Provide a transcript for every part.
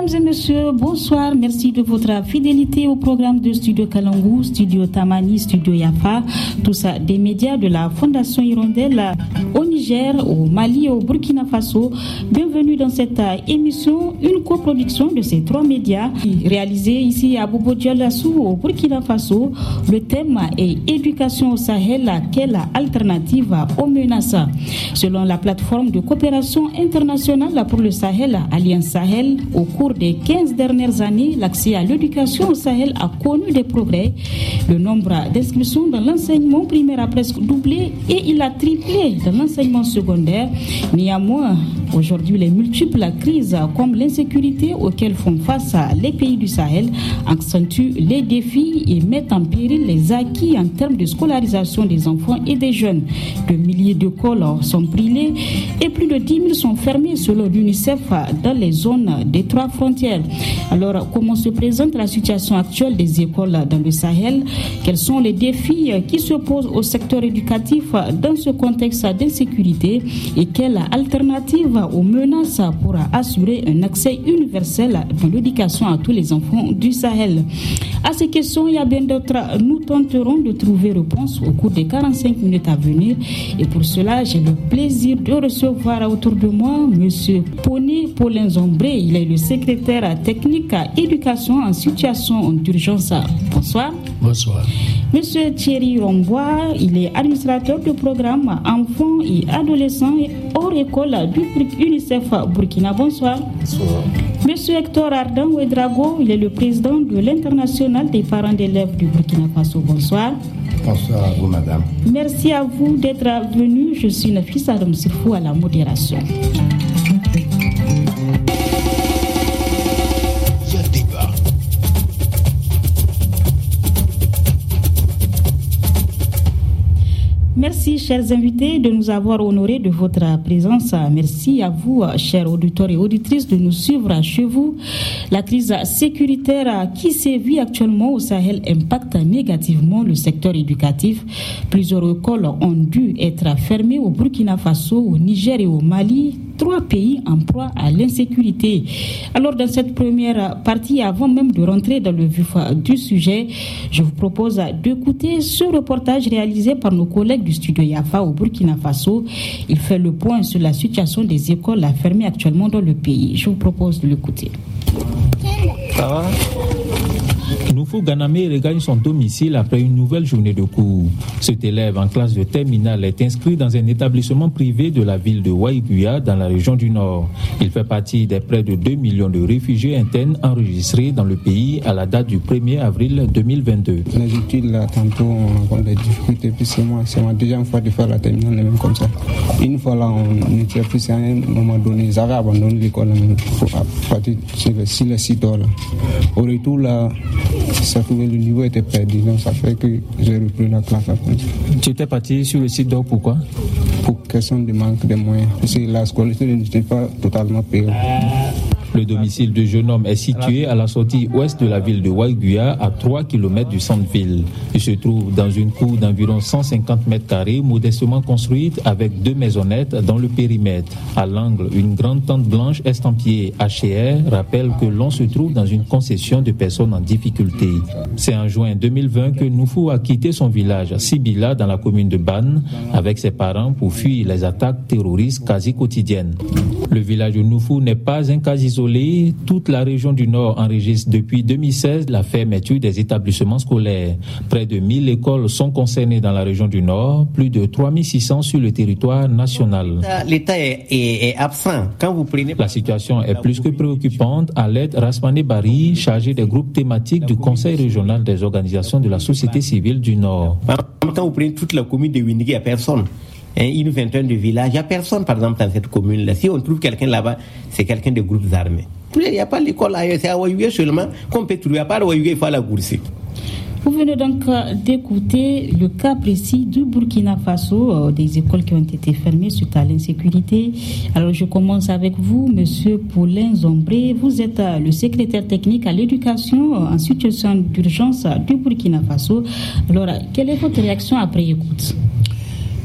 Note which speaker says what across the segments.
Speaker 1: Mesdames et messieurs, bonsoir. Merci de votre fidélité au programme de Studio Kalangou, Studio Tamani, Studio Yafa, tout ça des médias de la Fondation Hirondelle au Niger, au Mali et au Burkina Faso. Bienvenue dans cette émission, une coproduction de ces trois médias réalisée ici à Bobo Dioulassou au Burkina Faso. Le thème est Éducation au Sahel, quelle alternative aux menaces? Selon la plateforme de coopération internationale pour le Sahel, Alliance Sahel, au cours des 15 dernières années, l'accès à l'éducation au Sahel a connu des progrès. Le nombre d'inscriptions dans l'enseignement primaire a presque doublé et il a triplé dans l'enseignement secondaire. Néanmoins, aujourd'hui, les multiples crises comme l'insécurité auxquelles font face les pays du Sahel accentuent les défis et mettent en péril les acquis en termes de scolarisation des enfants et des jeunes. De milliers d'écoles sont brûlées et plus de 10 000 sont fermées selon l'UNICEF dans les zones des trois frontières. Alors, comment se présente la situation actuelle des écoles dans le Sahel? Quels sont les défis qui se posent au secteur éducatif dans ce contexte d'insécurité et quelle alternative aux menaces pour assurer un accès universel de l'éducation à tous les enfants du Sahel? À ces questions, il y a bien d'autres. Nous tenterons de trouver réponse au cours des 45 minutes à venir. Et pour cela, j'ai le plaisir de recevoir autour de moi M. Paulin Zombré. Il est le secrétaire technique à éducation en situation d'urgence. Bonsoir.
Speaker 2: Bonsoir.
Speaker 1: Monsieur Thierry Rombois, il est administrateur du programme enfants et adolescents hors école du UNICEF Burkina. Bonsoir.
Speaker 2: Bonsoir.
Speaker 1: Monsieur Hector Ardan Ouedrago, il est le président de l'International des parents d'élèves du Burkina Faso. Bonsoir.
Speaker 2: Bonsoir à vous, madame.
Speaker 1: Merci à vous d'être venu. Je suis Nafisa Adam Sirfou à la modération. Merci, chers invités, de nous avoir honorés de votre présence. Merci à vous, chers auditeurs et auditrices, de nous suivre chez vous. La crise sécuritaire qui sévit actuellement au Sahel impacte négativement le secteur éducatif. Plusieurs écoles ont dû être fermées au Burkina Faso, au Niger et au Mali, 3 pays en proie à l'insécurité. Alors, dans cette première partie, avant même de rentrer dans le vif du sujet, je vous propose d'écouter ce reportage réalisé par nos collègues du studio Yafa au Burkina Faso. Il fait le point sur la situation des écoles fermées actuellement dans le pays. Je vous propose de l'écouter.
Speaker 3: Ça va? Noufou Ganamé regagne son domicile après une nouvelle journée de cours. Cet élève en classe de terminale est inscrit dans un établissement privé de la ville de Waïguya dans la région du Nord. Il fait partie des près de 2 millions de réfugiés internes enregistrés dans le pays à la date du 1er avril 2022.
Speaker 4: Les études, là, tantôt, on rencontre des difficultés, puis c'est ma deuxième fois de faire la terminale, même comme ça. Une fois là, on était plus à un moment donné, ils avaient abandonné l'école pour partir sur le site là. Au retour là, ça trouvait le niveau était perdu, donc ça fait que j'ai repris la classe après.
Speaker 3: Tu étais parti sur le site d'or, pourquoi?
Speaker 4: Pour question de manque de moyens, parce que la scolarité n'était pas totalement payée.
Speaker 3: Le domicile du jeune homme est situé à la sortie ouest de la ville de Waïguya, à 3 km du centre-ville. Il se trouve dans une cour d'environ 150 mètres carrés, modestement construite avec 2 maisonnettes dans le périmètre. À l'angle, une grande tente blanche estampillée HCR rappelle que l'on se trouve dans une concession de personnes en difficulté. C'est en juin 2020 que Noufou a quitté son village à Sibila dans la commune de Ban avec ses parents pour fuir les attaques terroristes quasi quotidiennes. Le village de Noufou n'est pas un cas isolé. Toute la région du Nord enregistre depuis 2016 la fermeture des établissements scolaires. Près de 1000 écoles sont concernées dans la région du Nord, plus de 3600 sur le territoire national.
Speaker 5: L'État est absent. Quand vous prenez...
Speaker 3: La situation est plus que préoccupante. Aled Rasmane Bari, chargé des groupes thématiques du Conseil régional des organisations de la société civile du Nord.
Speaker 5: Quand vous prenez toute la commune de Windigui, il n'y a personne. Une vingtaine de villages, il n'y a personne par exemple dans cette commune-là. Si on trouve quelqu'un là-bas, c'est quelqu'un des groupes armés. Il n'y a pas l'école ailleurs, c'est à Waïgué seulement qu'on peut trouver. À part Waïgué, il faut la Goursi.
Speaker 1: Vous venez donc d'écouter le cas précis du Burkina Faso, des écoles qui ont été fermées suite à l'insécurité. Alors je commence avec vous, Monsieur Paulin Zombré. Vous êtes le secrétaire technique à l'éducation en situation d'urgence du Burkina Faso. Alors, quelle est votre réaction après écoute?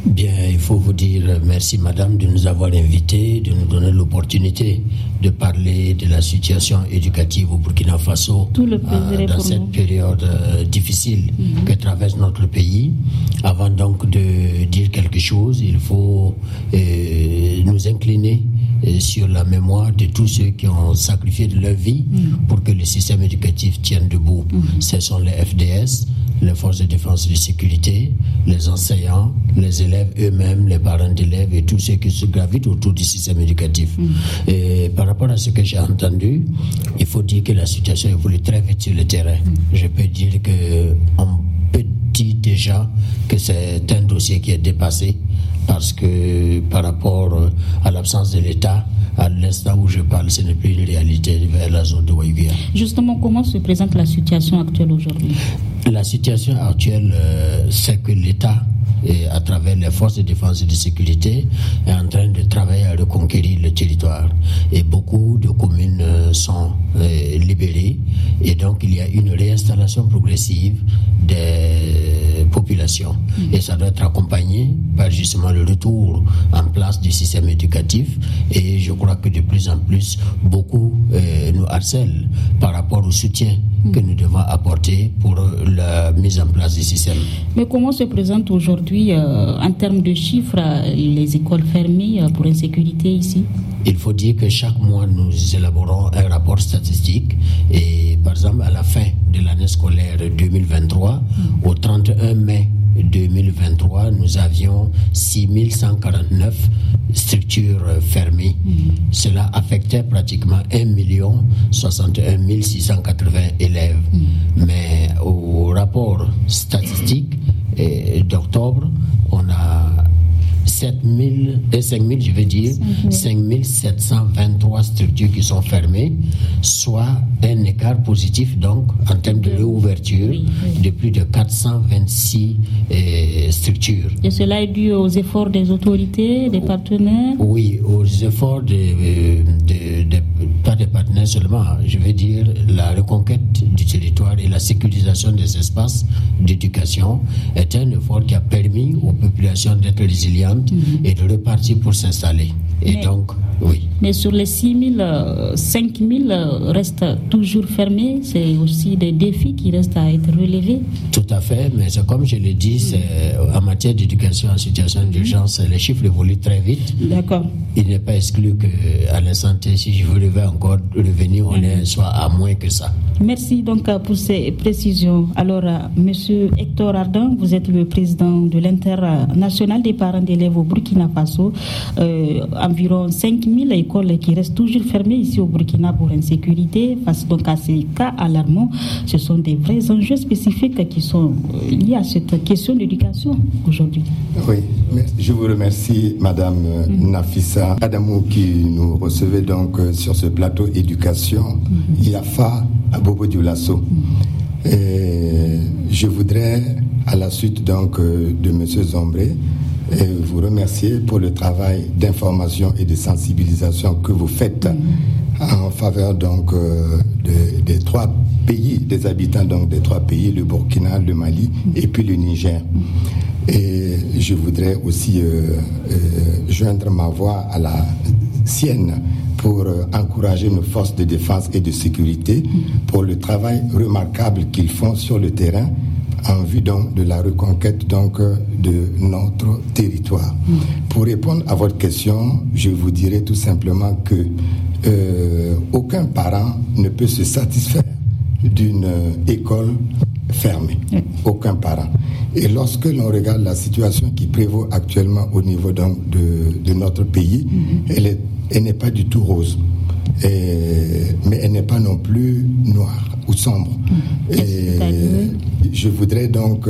Speaker 2: Bien, il faut vous dire merci madame de nous avoir invités, de nous donner l'opportunité de parler de la situation éducative au Burkina Faso dans cette période difficile que traverse notre pays. Avant donc de dire quelque chose, il faut nous incliner sur la mémoire de tous ceux qui ont sacrifié de leur vie pour que le système éducatif tienne debout. Ce sont les FDS, les forces de défense et de sécurité, les enseignants, les élèves eux-mêmes, les parents d'élèves et tous ceux qui se gravitent autour du système éducatif. Et par rapport à ce que j'ai entendu, il faut dire que la situation évolue très vite sur le terrain. Je peux dire qu'on peut dire déjà que c'est un dossier qui est dépassé parce que par rapport à l'absence de l'État, à l'instant où je parle, ce n'est plus une réalité vers la zone de Waïguia.
Speaker 1: Justement, comment se présente la situation actuelle aujourd'hui?
Speaker 2: La situation actuelle, c'est que l'État, à travers les forces de défense et de sécurité, est en train de travailler à reconquérir le territoire. Et beaucoup de communes sont libérées. Et donc, il y a une réinstallation progressive des populations. Et ça doit être accompagné par justement le retour en place du système éducatif. Et je crois que de plus en plus, beaucoup nous harcèlent par rapport au soutien que nous devons apporter pour la mise en place du système.
Speaker 1: Mais comment se présente aujourd'hui, en termes de chiffres, les écoles fermées pour insécurité ici?
Speaker 2: Il faut dire que chaque mois, nous élaborons un rapport statistique. Et par exemple, à la fin de l'année scolaire 2023, au 31 mai 2023, nous avions 6149 structures fermées. Cela affectait pratiquement 1 61 680 élèves. Mais au rapport statistique d'octobre, on a 5723 structures qui sont fermées, soit un écart positif donc en termes de réouverture de plus de 426 structures.
Speaker 1: Et cela est dû aux efforts des autorités, des partenaires?
Speaker 2: Oui, aux efforts pas des partenaires seulement, je veux dire la reconquête du territoire et la sécurisation des espaces d'éducation est un effort qui a permis aux populations d'être résilientes et de repartir pour s'installer. Et donc, oui.
Speaker 1: Mais sur les 5 000 restent toujours fermés. C'est aussi des défis qui restent à être relevés.
Speaker 2: Tout à fait, mais c'est comme je l'ai dit, c'est, en matière d'éducation en situation d'urgence, les chiffres évoluent très vite.
Speaker 1: D'accord.
Speaker 2: Il n'est pas exclu qu'à l'instant T, si je voulais encore revenir, on est soit à moins que ça.
Speaker 1: Merci donc pour ces précisions. Alors, Monsieur Hector Ardan, vous êtes le président de l'International des parents d'élèves au Burkina Faso. Environ 5 000 écoles qui restent toujours fermées ici au Burkina pour insécurité. Face donc à ces cas alarmants, ce sont des vrais enjeux spécifiques qui sont liés à cette question d'éducation aujourd'hui.
Speaker 6: Oui, je vous remercie, Madame Nafissa Adamou, qui nous recevait donc sur ce plateau éducation Yafa à Bobo Dioulasso. Je voudrais, à la suite donc de Monsieur Zombré, vous remercier pour le travail d'information et de sensibilisation que vous faites en faveur donc des 3 pays, des habitants donc des 3 pays, le Burkina, le Mali et puis le Niger. Et je voudrais aussi joindre ma voix à la sienne pour encourager nos forces de défense et de sécurité pour le travail remarquable qu'ils font sur le terrain en vue donc de la reconquête donc de notre territoire. Pour répondre à votre question, je vous dirais tout simplement que aucun parent ne peut se satisfaire d'une école fermée. Aucun parent. Et lorsque l'on regarde la situation qui prévaut actuellement au niveau donc de notre pays, elle n'est pas du tout rose. Mais elle n'est pas non plus noire ou sombre. Et je voudrais donc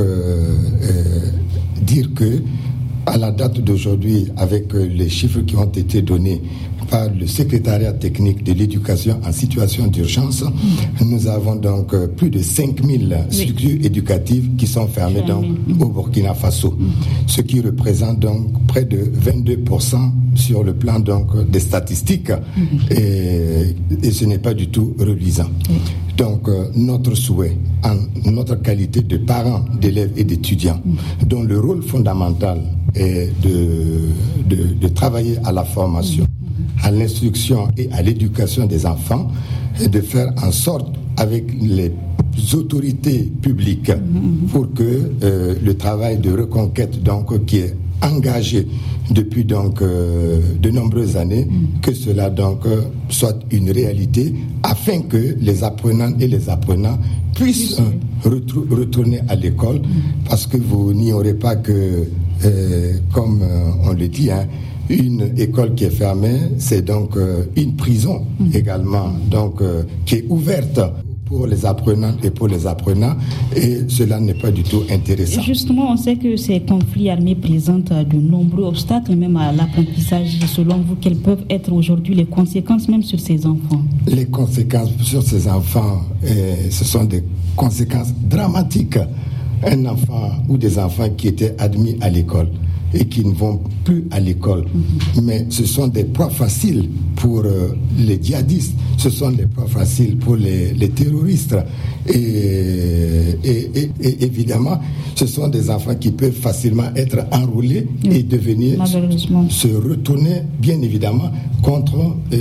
Speaker 6: dire que à la date d'aujourd'hui, avec les chiffres qui ont été donnés par le secrétariat technique de l'éducation en situation d'urgence, nous avons donc plus de 5000 structures éducatives qui sont fermées donc au Burkina Faso, ce qui représente donc près de 22% sur le plan donc des statistiques, et ce n'est pas du tout reluisant. Donc notre souhait, en notre qualité de parents, d'élèves et d'étudiants, dont le rôle fondamental est de travailler à la formation, à l'instruction et à l'éducation des enfants, et de faire en sorte avec les autorités publiques pour que le travail de reconquête donc qui est engagé depuis donc de nombreuses années, que cela donc soit une réalité afin que les apprenantes et les apprenants puissent retourner à l'école, parce que vous n'ignorez pas que comme on le dit, une école qui est fermée, c'est donc une prison également, donc qui est ouverte pour les apprenantes et pour les apprenants, et cela n'est pas du tout intéressant.
Speaker 1: Justement, on sait que ces conflits armés présentent de nombreux obstacles, même à l'apprentissage. Selon vous, quelles peuvent être aujourd'hui les conséquences même sur ces enfants? Les conséquences
Speaker 6: sur ces enfants, ce sont des conséquences dramatiques. Un enfant ou des enfants qui étaient admis à l'école et qui ne vont plus à l'école. Mais ce sont des proies faciles pour les djihadistes, ce sont des proies faciles pour les terroristes. Et évidemment, ce sont des enfants qui peuvent facilement être enrôlés et devenir, se retourner, bien évidemment, contre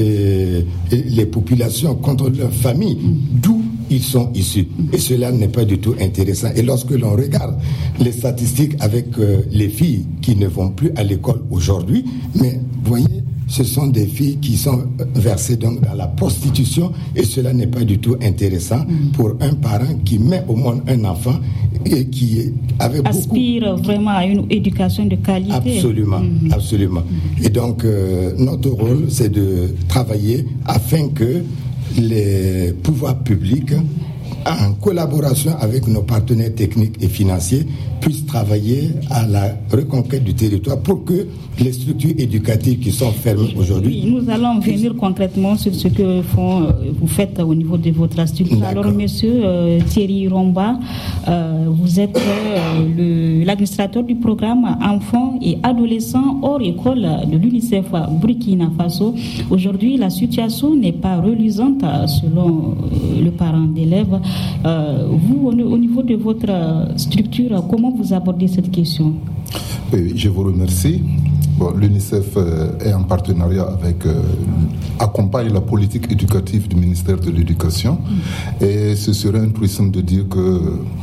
Speaker 6: les populations, contre leurs familles, d'où ils sont issus. Et cela n'est pas du tout intéressant. Et lorsque l'on regarde les statistiques avec les filles qui ne vont plus à l'école aujourd'hui, mais voyez, ce sont des filles qui sont versées donc dans la prostitution, et cela n'est pas du tout intéressant pour un parent qui met au monde un enfant et qui aspire
Speaker 1: vraiment à une éducation de qualité.
Speaker 6: Absolument, absolument. Et donc notre rôle, c'est de travailler afin que les pouvoirs publics, en collaboration avec nos partenaires techniques et financiers, puissent travailler à la reconquête du territoire pour que les structures éducatives qui sont fermées aujourd'hui...
Speaker 1: Oui, nous allons venir concrètement sur ce que vous faites au niveau de votre structure. D'accord. Alors, monsieur Thierry Romba, vous êtes l'administrateur du programme Enfants et Adolescents hors école de l'UNICEF Burkina Faso. Aujourd'hui, la situation n'est pas reluisante selon le parent d'élève. Vous, au niveau de votre structure, comment vous abordez cette question?
Speaker 7: Oui, je vous remercie. L'UNICEF est en partenariat avec, accompagne la politique éducative du ministère de l'Éducation, et ce serait un truisme de dire que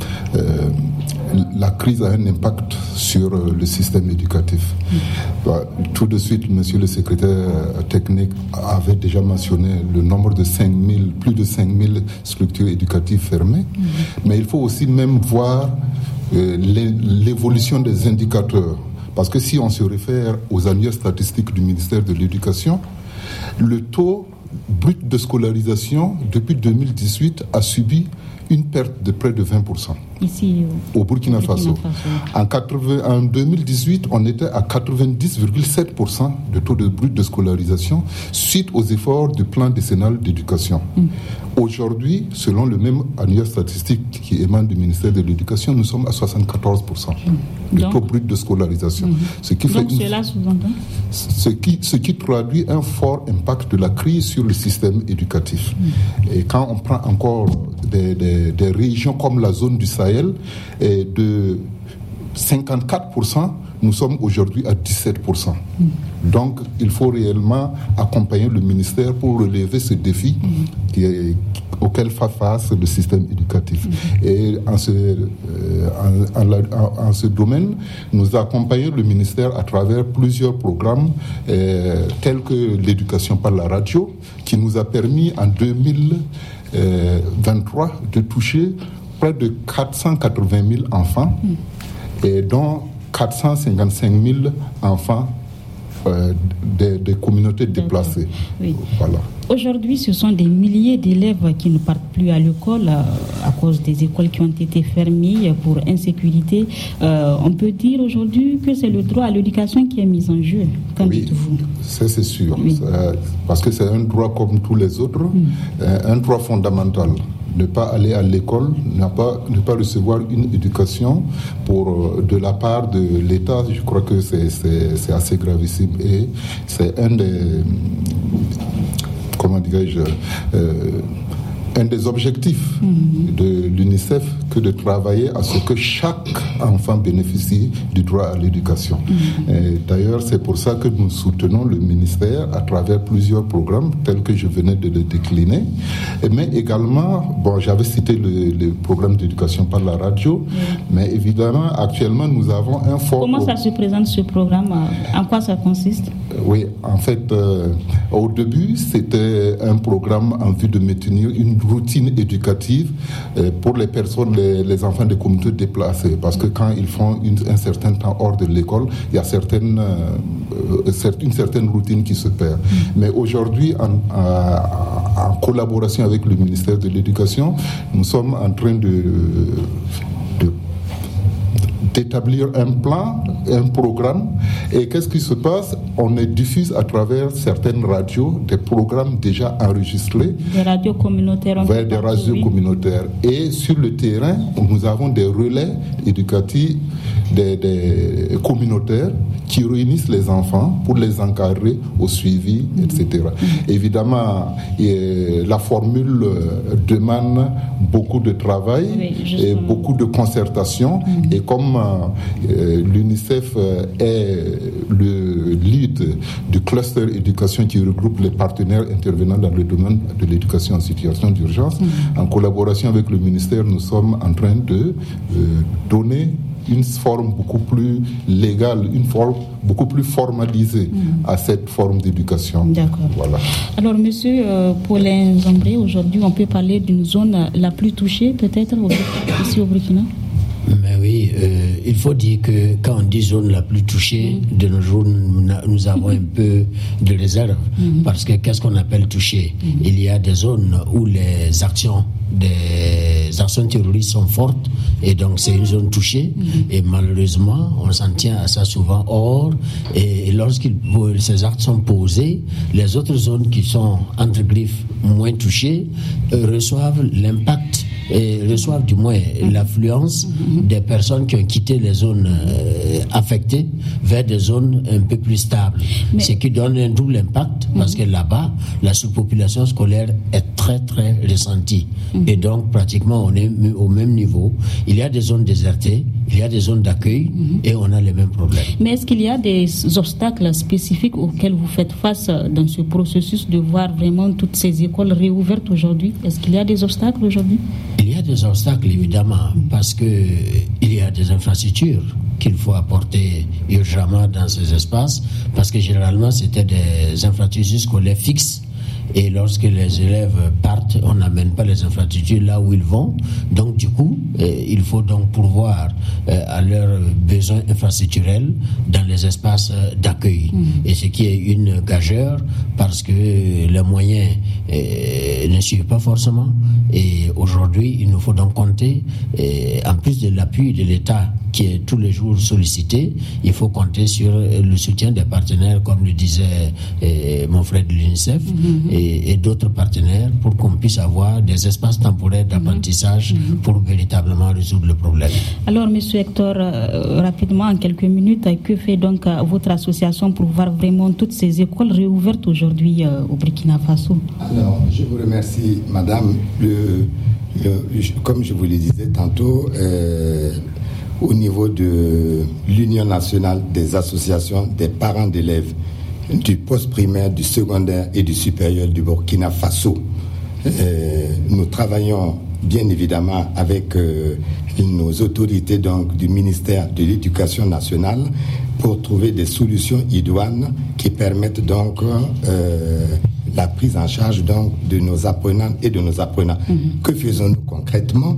Speaker 7: la crise a un impact sur le système éducatif. Tout de suite, monsieur le secrétaire technique avait déjà mentionné le nombre de plus de 5000 structures éducatives fermées, mais il faut aussi même voir l'évolution des indicateurs. Parce que si on se réfère aux annuaires statistiques du ministère de l'Éducation, le taux brut de scolarisation depuis 2018 a subi une perte de près de 20%. Ici, au Burkina Faso. En 2018, on était à 90,7% de taux de brut de scolarisation suite aux efforts du plan décennal d'éducation. Aujourd'hui, selon le même annuaire statistique qui émane du ministère de l'Éducation, nous sommes à 74% de taux brut de scolarisation. Ce qui fait
Speaker 1: cela sous-entend
Speaker 7: ce qui traduit un fort impact de la crise sur le système éducatif. Et quand on prend encore des régions comme la zone du Sahel, et de 54%, nous sommes aujourd'hui à 17%. Donc, il faut réellement accompagner le ministère pour relever ce défi auquel fait face le système éducatif. Et en ce domaine, nous accompagnons le ministère à travers plusieurs programmes tels que l'éducation par la radio, qui nous a permis en 2023 de toucher près de 480 000 enfants, et dont 455 000 enfants des communautés déplacées.
Speaker 1: Oui. Voilà. Aujourd'hui, ce sont des milliers d'élèves qui ne partent plus à l'école à cause des écoles qui ont été fermées pour insécurité. On peut dire aujourd'hui que c'est le droit à l'éducation qui est mis en jeu. Qu'en dites-vous?
Speaker 7: Ça, c'est sûr. Oui. Parce que c'est un droit comme tous les autres, un droit fondamental. Ne pas aller à l'école, ne pas recevoir une éducation de la part de l'État, je crois que c'est assez gravissime. Et c'est un des, comment dirais-je, un des objectifs de l'UNICEF que de travailler à ce que chaque enfant bénéficie du droit à l'éducation. D'ailleurs, c'est pour ça que nous soutenons le ministère à travers plusieurs programmes tels que je venais de le décliner. Mais également, j'avais cité le programme d'éducation par la radio, mais évidemment, actuellement, nous avons un fort...
Speaker 1: Comment ça se présente, ce programme? En quoi ça consiste?
Speaker 7: Oui, en fait, au début, c'était un programme en vue de maintenir une routine éducative pour les personnes, les enfants des communautés déplacées, parce que quand ils font un certain temps hors de l'école, il y a une certaine routine qui se perd. Mais aujourd'hui, en collaboration avec le ministère de l'Éducation, nous sommes en train d'établir un plan, un programme. Et qu'est-ce qui se passe? On diffuse à travers certaines radios des programmes déjà enregistrés.
Speaker 1: Des radios communautaires.
Speaker 7: Des radios communautaires. Et sur le terrain, nous avons des relais éducatifs, des communautaires qui réunissent les enfants pour les encadrer au suivi, etc. Évidemment, la formule demande beaucoup de travail et beaucoup de concertation. Et comme l'UNICEF est le lead du cluster éducation qui regroupe les partenaires intervenant dans le domaine de l'éducation en situation d'urgence, en collaboration avec le ministère, nous sommes en train de donner une forme beaucoup plus légale, une forme beaucoup plus formalisée à cette forme d'éducation.
Speaker 1: D'accord.
Speaker 7: Voilà.
Speaker 1: Alors, monsieur Paulin Zombré, aujourd'hui, on peut parler d'une zone la plus touchée, peut-être, ici au Burkina?
Speaker 2: Mais oui, il faut dire que quand on dit zone la plus touchée, de nos jours, nous avons un peu de réserve. Parce que qu'est-ce qu'on appelle touché? Il y a des zones où les actions terroristes sont fortes, et donc c'est une zone touchée. Et malheureusement, on s'en tient à ça souvent. Or, et lorsque ces actes sont posés, les autres zones qui sont entre griffes moins touchées reçoivent l'impact et reçoivent du moins l'affluence des personnes qui ont quitté les zones affectées vers des zones un peu plus stables. Ce qui donne un double impact parce que là-bas, la surpopulation scolaire est très très ressentie. Et donc pratiquement on est au même niveau. Il y a des zones désertées, il y a des zones d'accueil et on a les mêmes problèmes.
Speaker 1: Mais est-ce qu'il y a des obstacles spécifiques auxquels vous faites face dans ce processus de voir vraiment toutes ces écoles réouvertes aujourd'hui? Est-ce qu'il y a des obstacles aujourd'hui?
Speaker 2: Il y a des obstacles évidemment parce que il y a des infrastructures qu'il faut apporter urgemment dans ces espaces parce que généralement c'était des infrastructures scolaires fixes. Et lorsque les élèves partent, on n'amène pas les infrastructures là où ils vont. Donc du coup, il faut donc pourvoir à leurs besoins infrastructurels dans les espaces d'accueil. Et ce qui est une gageure parce que les moyens ne suivent pas forcément. Et aujourd'hui, il nous faut donc compter, en plus de l'appui de l'État qui est tous les jours sollicité, il faut compter sur le soutien des partenaires, comme le disait mon frère de l'UNICEF, et d'autres partenaires pour qu'on puisse avoir des espaces temporaires d'apprentissage pour véritablement résoudre le problème.
Speaker 1: Alors, M. Hector, rapidement, en quelques minutes, que fait donc votre association pour voir vraiment toutes ces écoles réouvertes aujourd'hui au Burkina Faso?
Speaker 6: Alors, je vous remercie, madame. Comme je vous le disais tantôt, au niveau de l'Union nationale des associations des parents d'élèves du post-primaire, du secondaire et du supérieur du Burkina Faso, nous travaillons bien évidemment avec nos autorités donc, du ministère de l'Éducation nationale pour trouver des solutions idoines qui permettent donc la prise en charge donc, de nos apprenants et de nos apprenants. Que faisons-nous concrètement?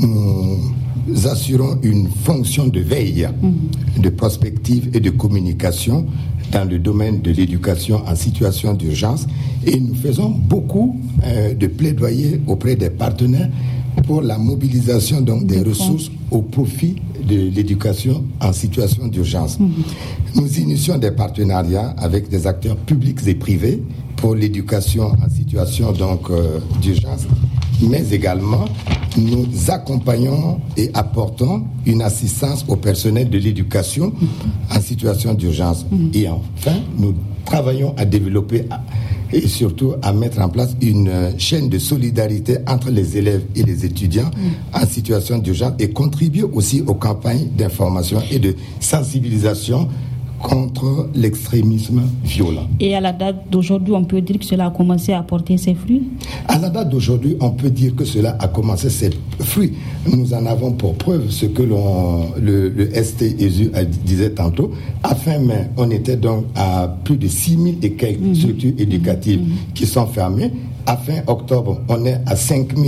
Speaker 6: Nous assurons une fonction de veille, de prospective et de communication dans le domaine de l'éducation en situation d'urgence et nous faisons beaucoup de plaidoyer auprès des partenaires pour la mobilisation donc, des ressources au profit de l'éducation en situation d'urgence. Nous initions des partenariats avec des acteurs publics et privés pour l'éducation en situation donc, d'urgence, mais également nous accompagnons et apportons une assistance au personnel de l'éducation en situation d'urgence. Et enfin, nous travaillons à développer et surtout à mettre en place une chaîne de solidarité entre les élèves et les étudiants en situation d'urgence et contribuer aussi aux campagnes d'information et de sensibilisation contre l'extrémisme violent.
Speaker 1: Et à la date d'aujourd'hui, on peut dire que cela a commencé à porter ses fruits?
Speaker 6: À la date d'aujourd'hui, on peut dire que cela a commencé ses fruits. Nous en avons pour preuve ce que le ST-ESU disait tantôt. À fin mai, on était donc à plus de 6000 et quelques structures éducatives qui sont fermées. À fin octobre, on est à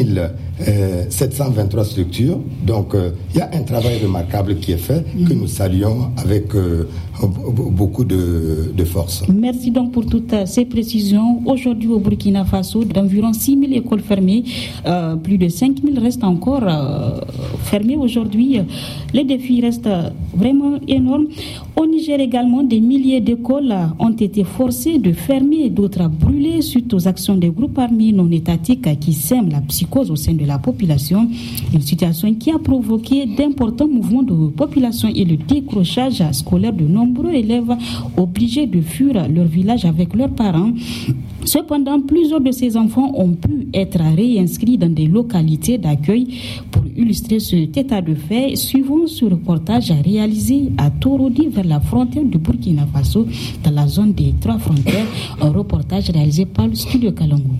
Speaker 6: 5723 structures. Donc, il y a un travail remarquable qui est fait, que nous saluons avec beaucoup de force.
Speaker 1: Merci donc pour toutes ces précisions. Aujourd'hui, au Burkina Faso, d'environ 6000 écoles fermées, plus de 5000 restent encore fermées aujourd'hui. Les défis restent vraiment énormes. Au Niger également, des milliers d'écoles ont été forcées de fermer et d'autres à brûler suite aux actions des groupes armés non étatiques qui sèment la psychose au sein de la population. Une situation qui a provoqué d'importants mouvements de population et le décrochage scolaire de nombreux élèves obligés de fuir leur village avec leurs parents. Cependant, plusieurs de ces enfants ont pu être réinscrits dans des localités d'accueil. Pour illustrer cet état de fait, suivons ce reportage réalisé à Torodi vers la frontière du Burkina Faso, dans la zone des 3 frontières. Un reportage réalisé par le studio Kalangu.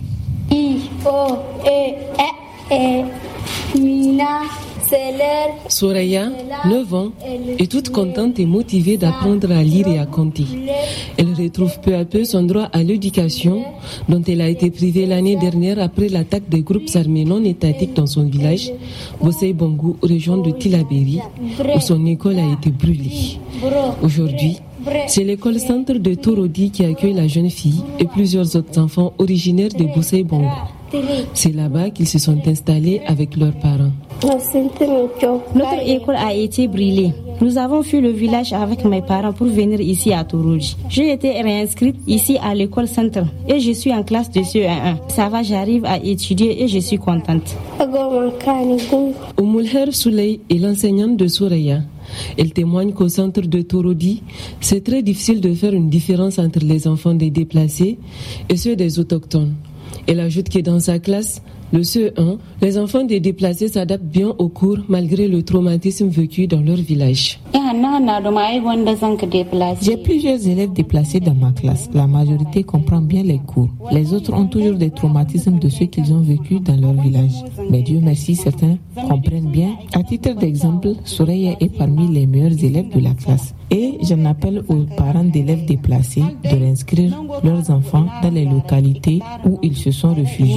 Speaker 8: Soraya, 9 ans, est toute contente et motivée d'apprendre à lire et à compter. Elle retrouve peu à peu son droit à l'éducation, dont elle a été privée l'année dernière après l'attaque des groupes armés non étatiques dans son village, Bosei Bongo, région de Tilaberi, où son école a été brûlée. Aujourd'hui, c'est l'école centre de Torodi qui accueille la jeune fille et plusieurs autres enfants originaires de Bosei Bongo. C'est là-bas qu'ils se sont installés avec leurs parents.
Speaker 9: Notre école a été brûlée. Nous avons fui le village avec mes parents pour venir ici à Torodi. J'ai été réinscrite ici à l'école centre et je suis en classe de CE1. Ça va, j'arrive à étudier et je suis contente.
Speaker 8: Oumulher Souley est l'enseignante de Soraya. Elle témoigne qu'au centre de Torodi, c'est très difficile de faire une différence entre les enfants des déplacés et ceux des autochtones. Elle ajoute que dans sa classe, le CE1, les enfants des déplacés s'adaptent bien aux cours malgré le traumatisme vécu dans leur village.
Speaker 10: J'ai plusieurs élèves déplacés dans ma classe. La majorité comprend bien les cours. Les autres ont toujours des traumatismes de ce qu'ils ont vécu dans leur village. Mais Dieu merci, certains comprennent bien. À titre d'exemple, Soraya est parmi les meilleurs élèves de la classe. Et j'en appelle aux parents d'élèves déplacés de réinscrire leurs enfants dans les localités où ils se sont réfugiés.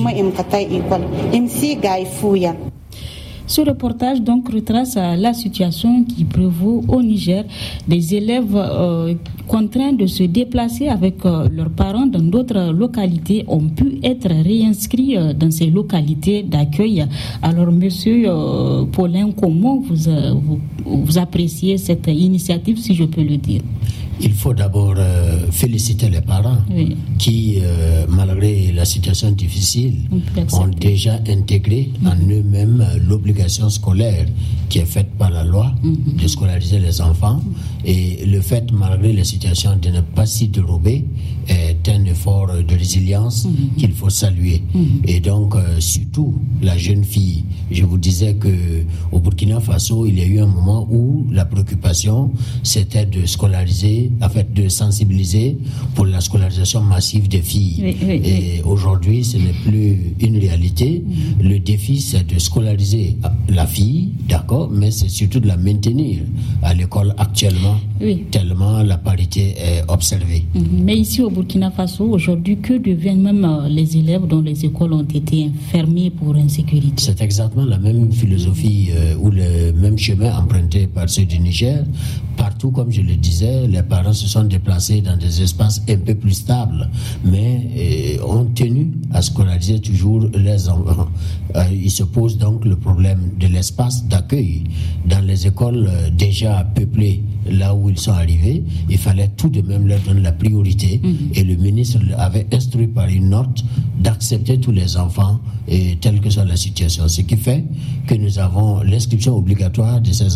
Speaker 1: Ce reportage donc retrace la situation qui prévaut au Niger. Des élèves contraints de se déplacer avec leurs parents dans d'autres localités ont pu être réinscrits dans ces localités d'accueil. Alors, monsieur Paulin, comment vous appréciez cette initiative, si je peux le dire?
Speaker 2: Il faut d'abord féliciter les parents qui, malgré la situation difficile, ont déjà intégré en eux-mêmes l'obligation scolaire qui est faite par la loi de scolariser les enfants. Et le fait, malgré la situation, de ne pas s'y dérober est un effort de résilience qu'il faut saluer. Et donc, surtout la jeune fille, je vous disais qu'au Burkina Faso, il y a eu un moment où la préoccupation, c'était de scolariser, en fait, de sensibiliser pour la scolarisation massive des filles. Et aujourd'hui, ce n'est plus une réalité. Le défi, c'est de scolariser la fille, d'accord, mais c'est surtout de la maintenir à l'école actuellement, tellement la parité est observée.
Speaker 1: Mais ici au Burkina Faso, aujourd'hui, que deviennent même les élèves dont les écoles ont été fermées pour insécurité?
Speaker 2: C'est exactement la même philosophie ou le même chemin emprunté par ceux du Niger. Partout, comme je le disais, les parents se sont déplacés dans des espaces un peu plus stables, mais ont tenu à scolariser toujours les enfants. Il se pose donc le problème de l'espace d'accueil. Dans les écoles déjà peuplées, là où ils sont arrivés, il fallait tout de même leur donner la priorité. Et le ministre avait instruit par une note d'accepter tous les enfants, et telle que soit la situation. Ce qui fait que nous avons l'inscription obligatoire de ces enfants déplacés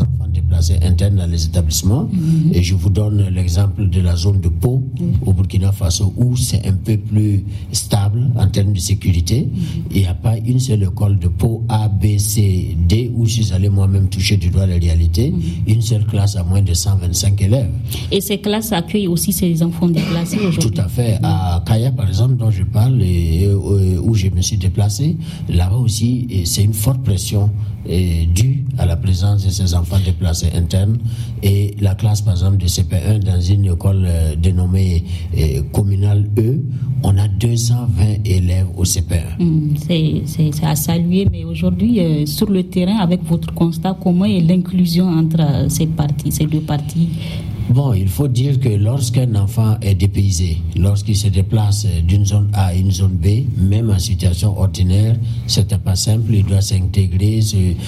Speaker 2: déplacés internes dans les établissements. Et je vous donne l'exemple de la zone de Pau au Burkina Faso, où c'est un peu plus stable en termes de sécurité. Il n'y a pas une seule école de Pau A, B, C, D, où je suis allé moi-même toucher du doigt la réalité. Une seule classe à moins de 125 élèves.
Speaker 1: Et ces classes accueillent aussi ces enfants déplacés aujourd'hui?
Speaker 2: Tout à fait. À Kaya, par exemple, dont je parle, où je me suis déplacé, là-bas aussi, c'est une forte pression due à la présence de ces enfants déplacés internes. Et la classe, par exemple, de CP1 dans une école dénommée communale E, on a 220 élèves au CP1.
Speaker 1: C'est à saluer, mais aujourd'hui, sur le terrain, avec votre constat, comment est l'inclusion entre ces deux parties?
Speaker 2: Bon, il faut dire que lorsqu'un enfant est dépaysé, lorsqu'il se déplace d'une zone A à une zone B, même en situation ordinaire, c'est pas simple, il doit s'intégrer,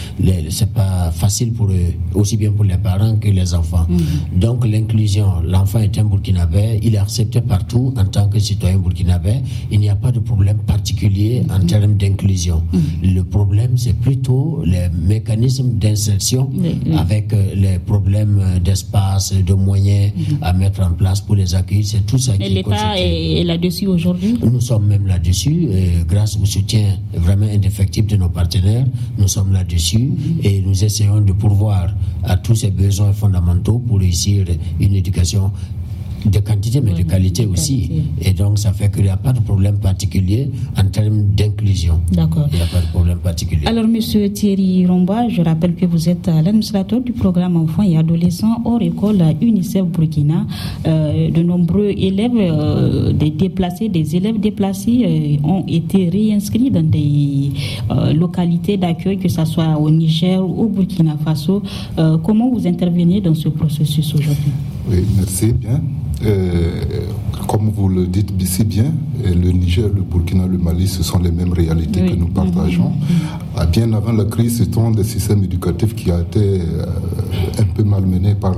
Speaker 2: c'est pas facile pour eux, aussi bien pour les parents que les enfants. Donc l'inclusion, l'enfant est un Burkinabé, il est accepté partout en tant que citoyen burkinabé, il n'y a pas de problème particulier en termes d'inclusion. Le problème, c'est plutôt les mécanismes d'insertion avec les problèmes d'espace, de moyens à mettre en place pour les accueillir. C'est tout ça qui est
Speaker 1: l'État est là-dessus aujourd'hui?
Speaker 2: Nous sommes même là-dessus, grâce au soutien vraiment indéfectible de nos partenaires. Nous sommes là-dessus et nous essayons de pourvoir à tous ces besoins fondamentaux pour réussir une éducation de quantité mais de qualité aussi. Et donc ça fait qu'il n'y a pas de problème particulier en termes d'inclusion.
Speaker 1: D'accord.
Speaker 2: Il n'y a pas de problème particulier.
Speaker 1: Alors Monsieur Thierry Romba, je rappelle que vous êtes l'administrateur du programme enfants et adolescents hors école à UNICEF Burkina. De nombreux élèves des élèves déplacés ont été réinscrits dans des localités d'accueil, que ce soit au Niger ou au Burkina Faso. Comment vous intervenez dans ce processus aujourd'hui?
Speaker 7: Oui, merci bien. Comme vous le dites si bien, le Niger, le Burkina, le Mali, ce sont les mêmes réalités que nous partageons. Bien avant la crise, ce sont des systèmes éducatifs qui ont été un peu malmenés par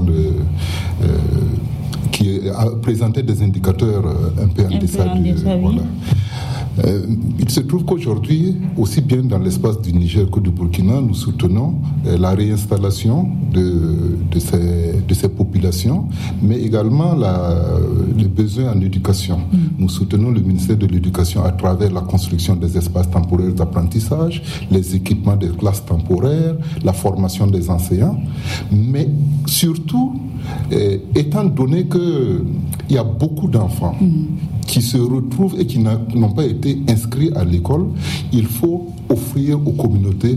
Speaker 7: qui a présenté des indicateurs un peu en deçà du... Voilà. Il se trouve qu'aujourd'hui, aussi bien dans l'espace du Niger que du Burkina, nous soutenons la réinstallation de ces populations, mais également les besoins en éducation. Nous soutenons le ministère de l'Éducation à travers la construction des espaces temporaires d'apprentissage, les équipements des classes temporaires, la formation des enseignants, mais surtout, étant donné qu'il y a beaucoup d'enfants qui se retrouvent et qui n'ont pas été inscrits à l'école, il faut offrir aux communautés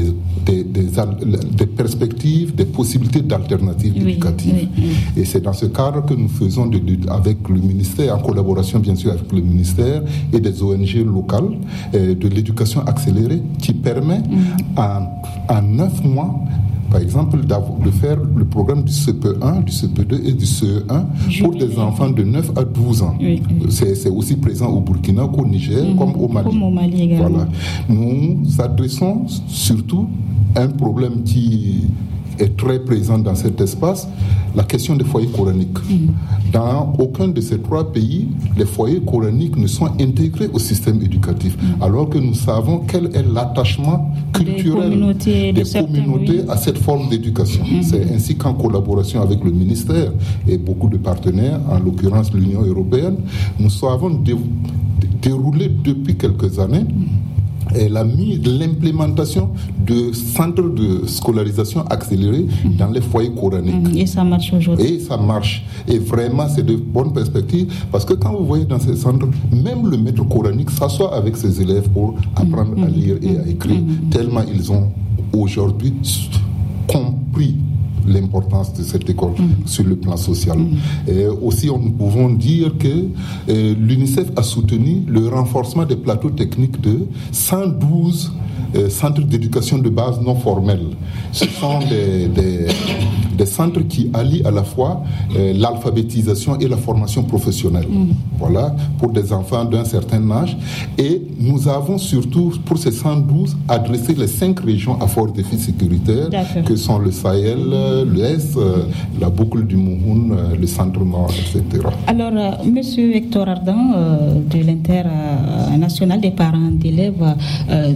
Speaker 7: des perspectives, des possibilités d'alternatives éducatives. Et c'est dans ce cadre que nous faisons avec le ministère, en collaboration bien sûr avec le ministère et des ONG locales, de l'éducation accélérée qui permet en 9 mois, par exemple, de faire le programme du CP1, du CP2 et du CE1 pour des enfants de 9 à 12 ans. C'est aussi présent au Burkina qu'au Niger, comme au Mali.
Speaker 1: Comme au Mali également.
Speaker 7: Voilà. Nous adressons surtout un problème qui est très présent dans cet espace, la question des foyers coraniques. Dans aucun de ces 3 pays, les foyers coraniques ne sont intégrés au système éducatif, alors que nous savons quel est l'attachement culturel des communautés à cette forme d'éducation. C'est ainsi qu'en collaboration avec le ministère et beaucoup de partenaires, en l'occurrence l'Union européenne, nous avons déroulé depuis quelques années l'implémentation de centres de scolarisation accélérés dans les foyers coraniques.
Speaker 1: Et ça marche aujourd'hui.
Speaker 7: Et ça marche. Et vraiment, c'est de bonnes perspectives, parce que quand vous voyez dans ces centres, même le maître coranique s'assoit avec ses élèves pour apprendre à lire et à écrire, tellement ils ont aujourd'hui compris l'importance de cette école sur le plan social. Et aussi, nous pouvons dire que l'UNICEF a soutenu le renforcement des plateaux techniques de 112 centres d'éducation de base non formels. Ce sont des centres qui allient à la fois l'alphabétisation et la formation professionnelle. Voilà, pour des enfants d'un certain âge. Et nous avons surtout, pour ces 112, adressé les 5 régions à fort défi sécuritaire, que sont le Sahel, l'Est, la boucle du Mouhoun, le centre-nord, etc.
Speaker 1: Alors, Monsieur Hector Ardan, de l'International des parents d'élèves, ce sont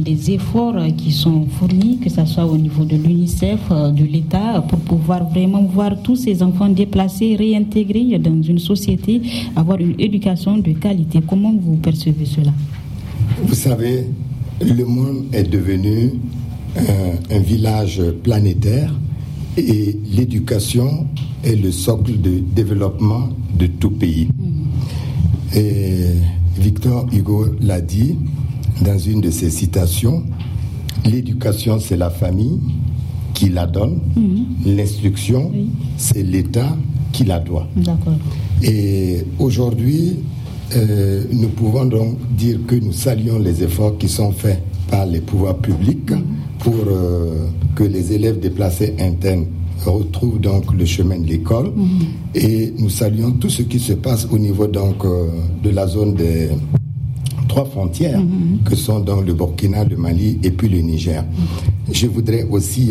Speaker 1: des efforts qui sont fournis, que ce soit au niveau de l'UNICEF, de l'État, pour pouvoir vraiment voir tous ces enfants déplacés, réintégrés dans une société, avoir une éducation de qualité. Comment vous percevez cela?
Speaker 6: Vous savez, le monde est devenu un village planétaire et l'éducation est le socle de développement de tout pays. Et Victor Hugo l'a dit dans une de ses citations, l'éducation c'est la famille qui la donne, l'instruction c'est l'État qui la doit.
Speaker 1: D'accord.
Speaker 6: Et aujourd'hui, nous pouvons donc dire que nous saluons les efforts qui sont faits par les pouvoirs publics pour que les élèves déplacés internes retrouvent donc le chemin de l'école. Et nous saluons tout ce qui se passe au niveau donc de la zone des 3 frontières que sont dans le Burkina, le Mali et puis le Niger. Je voudrais aussi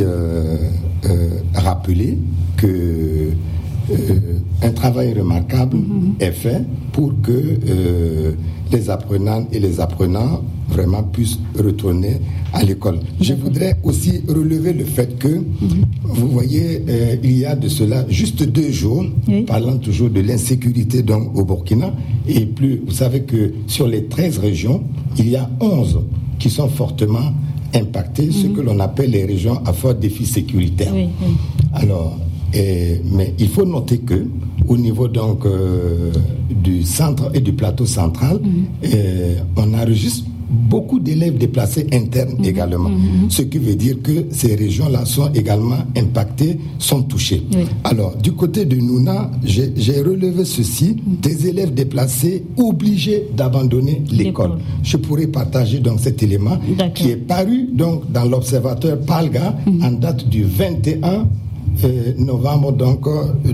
Speaker 6: rappeler que un travail remarquable est fait pour que les apprenantes et les apprenants vraiment puissent retourner à l'école. Je voudrais aussi relever le fait que, vous voyez, il y a de cela juste 2 jours, parlant toujours de l'insécurité donc, au Burkina, et plus, vous savez que sur les 13 régions, il y a 11 qui sont fortement impactées, ce que l'on appelle les régions à fort défi sécuritaire. Alors, mais il faut noter que au niveau donc du centre et du plateau central, on enregistre beaucoup d'élèves déplacés internes également. Ce qui veut dire que ces régions-là sont également impactées, sont touchées. Alors, du côté de Nouna, j'ai relevé ceci, des élèves déplacés obligés d'abandonner l'école. Je pourrais partager donc cet élément qui est paru donc dans l'observateur PALGA en date du 21 novembre donc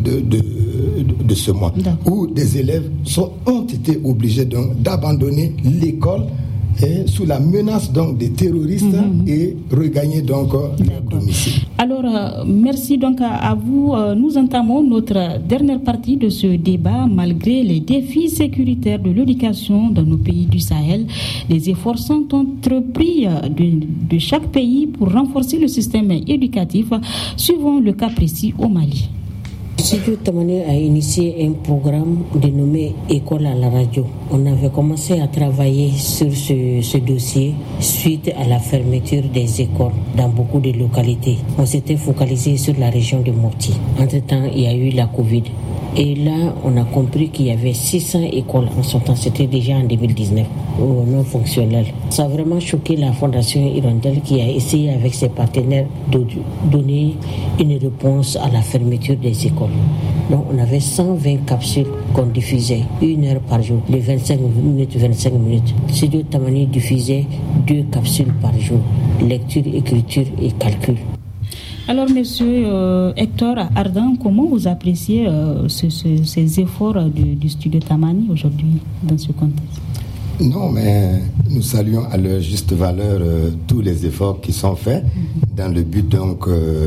Speaker 6: de ce mois, où des élèves ont été obligés donc d'abandonner l'école sous la menace donc des terroristes et regagner donc leur domicile.
Speaker 1: Alors, merci donc à vous. Nous entamons notre dernière partie de ce débat. Malgré les défis sécuritaires de l'éducation dans nos pays du Sahel, les efforts sont entrepris de chaque pays pour renforcer le système éducatif, suivant le cas précis au Mali.
Speaker 11: Studio Tamani a initié un programme dénommé École à la radio. On avait commencé à travailler sur ce dossier suite à la fermeture des écoles dans beaucoup de localités. On s'était focalisé sur la région de Mopti. Entre-temps, il y a eu la Covid. Et là, on a compris qu'il y avait 600 écoles en son temps. C'était déjà en 2019, non fonctionnelles. Ça a vraiment choqué la Fondation Hirondelle qui a essayé avec ses partenaires de donner une réponse à la fermeture des écoles. Donc, on avait 120 capsules qu'on diffusait, 1 heure par jour, de 25 minutes. Studio Tamani diffusait 2 capsules par jour, lecture, écriture et calcul.
Speaker 1: Alors, monsieur Hector Ardan, comment vous appréciez ces efforts du studio Tamani aujourd'hui dans ce contexte?
Speaker 6: Non, mais nous saluons à leur juste valeur tous les efforts qui sont faits dans le but donc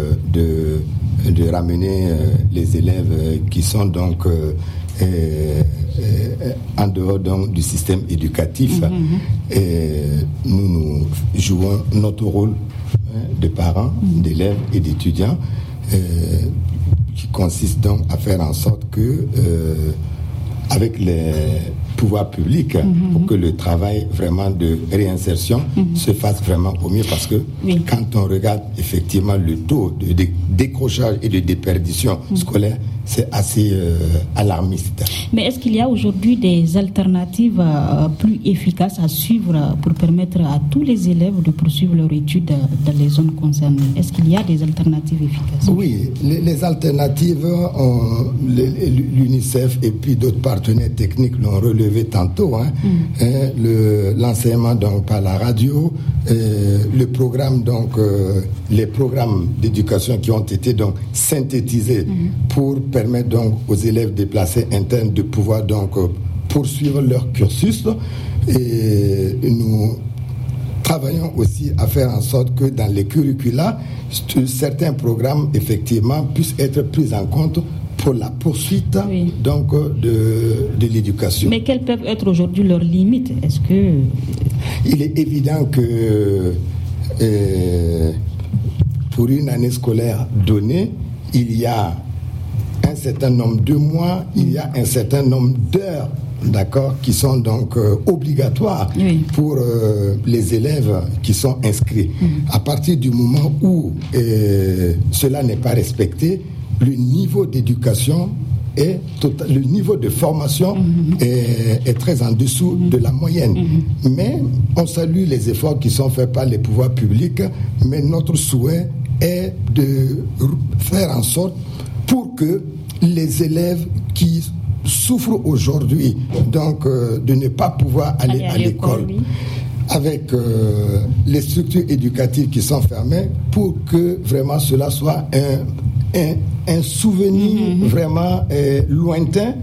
Speaker 6: de ramener les élèves qui sont donc en dehors donc, du système éducatif. Et nous jouons notre rôle de parents, d'élèves et d'étudiants qui consiste donc à faire en sorte que avec les pouvoirs publics pour que le travail vraiment de réinsertion se fasse vraiment au mieux, parce que quand on regarde effectivement le taux de décrochage et de déperdition scolaire, c'est assez alarmiste.
Speaker 1: Mais est-ce qu'il y a aujourd'hui des alternatives plus efficaces à suivre pour permettre à tous les élèves de poursuivre leurs études dans les zones concernées? Est-ce qu'il y a des alternatives efficaces?
Speaker 6: Oui, les alternatives, l'UNICEF et puis d'autres partenaires techniques l'ont relevé tantôt. L'enseignement donc par la radio, le programme donc les programmes d'éducation qui ont été donc synthétisés pour permettre donc aux élèves déplacés internes de pouvoir donc poursuivre leur cursus. Et nous travaillons aussi à faire en sorte que dans les curricula, certains programmes effectivement puissent être pris en compte pour la poursuite donc de l'éducation.
Speaker 1: Mais quelles peuvent être aujourd'hui leurs limites? Est-ce que
Speaker 6: Il est évident que pour une année scolaire donnée, il y a un certain nombre de mois, il y a un certain nombre d'heures, d'accord, qui sont donc obligatoires pour les élèves qui sont inscrits. À partir du moment où cela n'est pas respecté, le niveau d'éducation le niveau de formation est très en dessous de la moyenne. Mais on salue les efforts qui sont faits par les pouvoirs publics, mais notre souhait est de faire en sorte pour que les élèves qui souffrent aujourd'hui donc de ne pas pouvoir aller à l'école, avec les structures éducatives qui sont fermées, pour que vraiment cela soit un souvenir vraiment lointain,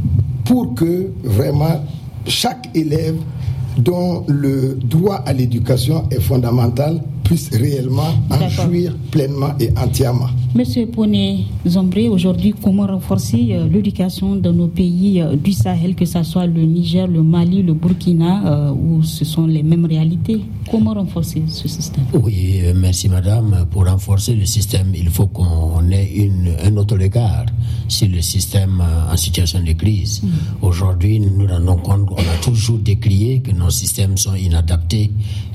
Speaker 6: pour que vraiment chaque élève dont le droit à l'éducation est fondamental puisse réellement en jouir pleinement et entièrement.
Speaker 1: Monsieur Poné Zombré, aujourd'hui, comment renforcer l'éducation dans nos pays du Sahel, que ce soit le Niger, le Mali, le Burkina, où ce sont les mêmes réalités? Comment renforcer ce système?
Speaker 2: Oui, merci madame. Pour renforcer le système, il faut qu'on ait un autre regard sur le système en situation de crise. Aujourd'hui, nous nous rendons compte qu'on a toujours décrié que nos systèmes sont inadaptés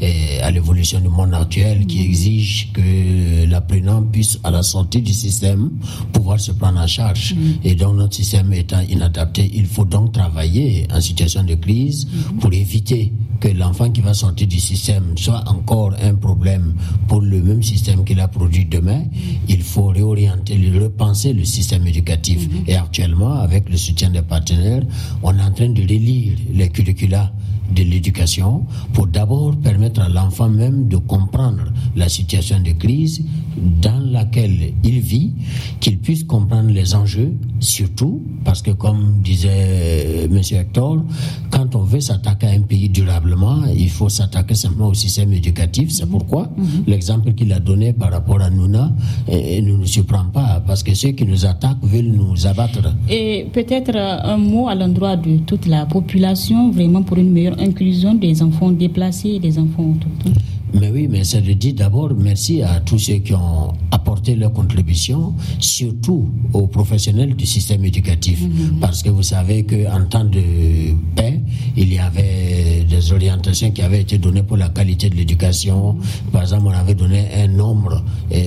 Speaker 2: à l'évolution du monde actuel, qui exige que l'apprenant puisse, à la sortie du système, pouvoir se prendre en charge. Et donc notre système étant inadapté, il faut donc travailler en situation de crise pour éviter que l'enfant qui va sortir du système soit encore un problème pour le même système qu'il a produit demain. Il faut réorienter, repenser le système éducatif. Et actuellement, avec le soutien des partenaires, on est en train de relire les curricula de l'éducation pour d'abord permettre à l'enfant même de comprendre la situation de crise dans laquelle il vit, qu'il puisse comprendre les enjeux, surtout parce que, comme disait M. Hector, quand on veut s'attaquer à un pays durablement, il faut s'attaquer simplement au système éducatif. C'est pourquoi l'exemple qu'il a donné par rapport à Nouna ne nous surprend pas, parce que ceux qui nous attaquent veulent nous abattre.
Speaker 1: Et peut-être un mot à l'endroit de toute la population, vraiment pour une meilleure inclusion des enfants déplacés et des enfants autochtones.
Speaker 2: Mais oui, mais c'est de dire d'abord merci à tous ceux qui ont apporté leur contribution, surtout aux professionnels du système éducatif. Parce que vous savez qu'en temps de paix, il y avait des orientations qui avaient été données pour la qualité de l'éducation. Par exemple, on avait donné un nombre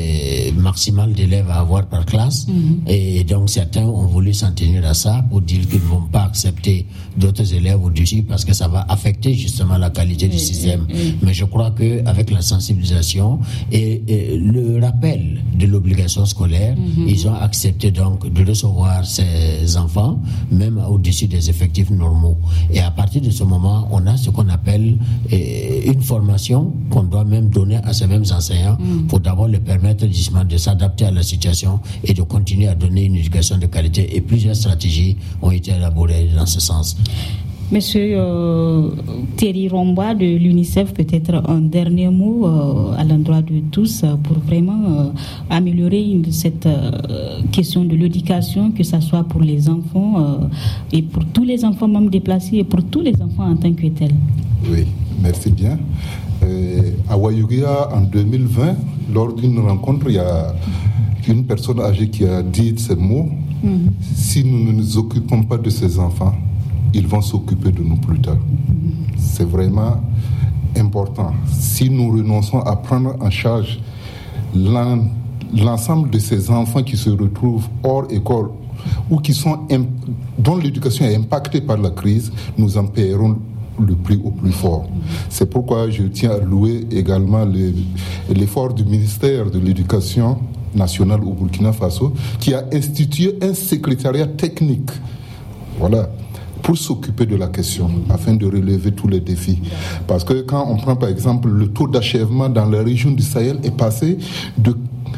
Speaker 2: maximal d'élèves à avoir par classe. Et donc certains ont voulu s'en tenir à ça pour dire qu'ils ne vont pas accepter d'autres élèves au-dessus parce que ça va affecter justement la qualité du système. Mais je crois que avec la sensibilisation et le rappel de l'obligation scolaire, ils ont accepté donc de recevoir ces enfants, même au-dessus des effectifs normaux. Et à partir de ce moment, on a ce qu'on appelle une formation qu'on doit même donner à ces mêmes enseignants pour d'abord leur permettre justement de s'adapter à la situation et de continuer à donner une éducation de qualité. Et plusieurs stratégies ont été élaborées dans ce sens.
Speaker 1: Monsieur Thierry Romba de l'UNICEF, peut-être un dernier mot à l'endroit de tous pour vraiment améliorer cette question de l'éducation, que ce soit pour les enfants et pour tous les enfants même déplacés et pour tous les enfants en tant que tels.
Speaker 7: Oui, merci bien. À Wayugia, en 2020, lors d'une rencontre, il y a une personne âgée qui a dit ces mots. Si nous ne nous occupons pas de ces enfants, ils vont s'occuper de nous plus tard. C'est vraiment important. Si nous renonçons à prendre en charge l'ensemble de ces enfants qui se retrouvent hors école ou dont l'éducation est impactée par la crise, nous en paierons le prix au plus fort. C'est pourquoi je tiens à louer également l'effort du ministère de l'Éducation nationale au Burkina Faso, qui a institué un secrétariat technique. Voilà, pour s'occuper de la question, afin de relever tous les défis. Parce que quand on prend par exemple le taux d'achèvement dans la région du Sahel est passé de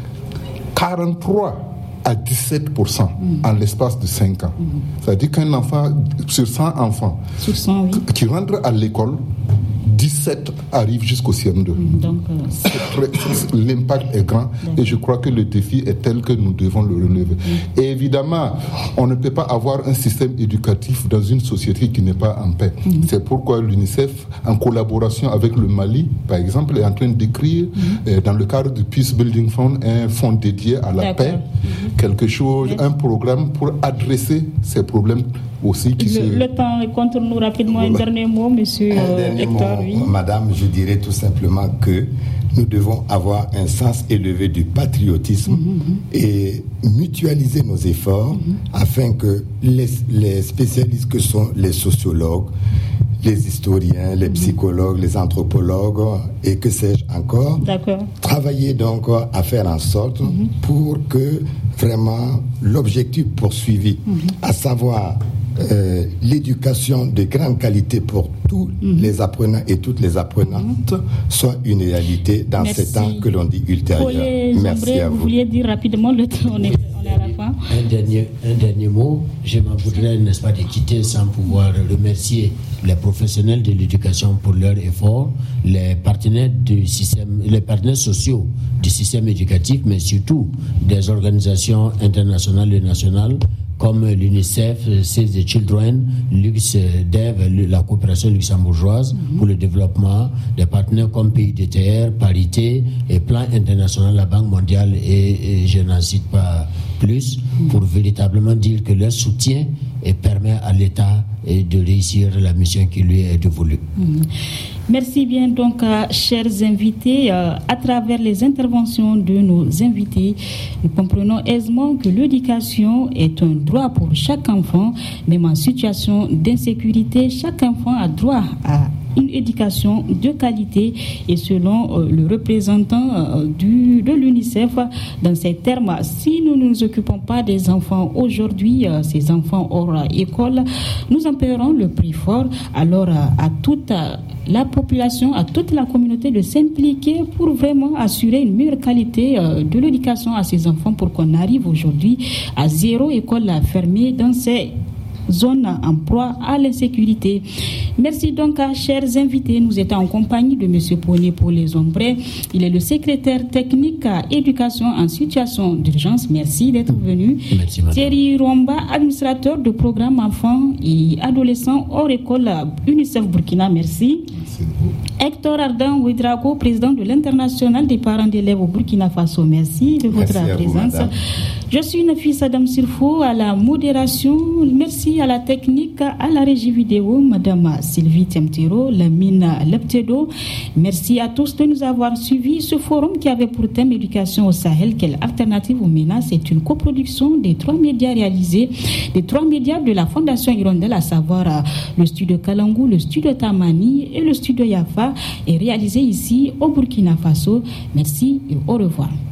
Speaker 7: 43 à 17% en l'espace de 5 ans. C'est-à-dire qu'un enfant sur 100 enfants qui rentrent à l'école, 17 arrivent jusqu'au CM2. L'impact est grand et je crois que le défi est tel que nous devons le relever. Et évidemment, on ne peut pas avoir un système éducatif dans une société qui n'est pas en paix. C'est pourquoi l'UNICEF, en collaboration avec le Mali, par exemple, est en train d'écrire, dans le cadre du Peace Building Fund, un fonds dédié à la paix, quelque chose, un programme pour adresser ces problèmes aussi.
Speaker 1: Le temps est contre nous rapidement. Un dernier mot, monsieur Hector. Oui.
Speaker 6: Madame, je dirais tout simplement que nous devons avoir un sens élevé du patriotisme et mutualiser nos efforts afin que les spécialistes que sont les sociologues, les historiens, les psychologues, les anthropologues et que sais-je encore, travailler donc à faire en sorte pour que vraiment l'objectif poursuivi, à savoir l'éducation de grande qualité pour tous les apprenants et toutes les apprenantes soit une réalité dans ces temps que l'on dit ultérieurs. Merci à vous.
Speaker 1: Vous vouliez dire rapidement, le temps, on est à la fin.
Speaker 2: Un dernier mot. Je m'en voudrais, n'est-ce pas, de quitter sans pouvoir remercier les professionnels de l'éducation pour leur effort, les partenaires du système, les partenaires sociaux du système éducatif, mais surtout des organisations internationales et nationales comme l'UNICEF, Save the Children, LuxDev, la coopération luxembourgeoise pour le développement, des partenaires comme PIDTR, Parité et Plan International, la Banque mondiale et je n'en cite pas plus, pour véritablement dire que leur soutien permet à l'État de réussir la mission qui lui est dévolue.
Speaker 1: Merci bien donc, chers invités. À travers les interventions de nos invités, nous comprenons aisément que l'éducation est un droit pour chaque enfant, même en situation d'insécurité. Chaque enfant a droit à une éducation de qualité et selon le représentant de l'UNICEF, dans ces termes, si nous ne nous occupons pas des enfants aujourd'hui, ces enfants hors école, nous en paierons le prix fort. Alors à toute la population, à toute la communauté de s'impliquer pour vraiment assurer une meilleure qualité de l'éducation à ces enfants pour qu'on arrive aujourd'hui à 0 école fermée dans ces zones en proie à l'insécurité. Merci donc à chers invités. Nous étions en compagnie de M. Poné pour les Ombrés. Il est le secrétaire technique à éducation en situation d'urgence. Merci d'être venu.
Speaker 2: Merci,
Speaker 1: Thierry Romba, administrateur de programme enfants et adolescents hors école UNICEF Burkina. Merci. Hector Ardan Ouedrago, président de l'International des parents d'élèves au Burkina Faso. Merci de votre présence. Je suis Nafisa Adam Sirfo à la modération. Merci à la technique, à la régie vidéo, Madame Sylvie Temtero, Lamina Leptedo. Merci à tous de nous avoir suivis. Ce forum qui avait pour thème éducation au Sahel, quelle alternative aux menaces, c'est une coproduction des 3 médias réalisés, des 3 médias de la Fondation Hirondelle, à savoir le studio Kalangu, le studio Tamani et le studio Yafa, est réalisé ici au Burkina Faso. Merci et au revoir.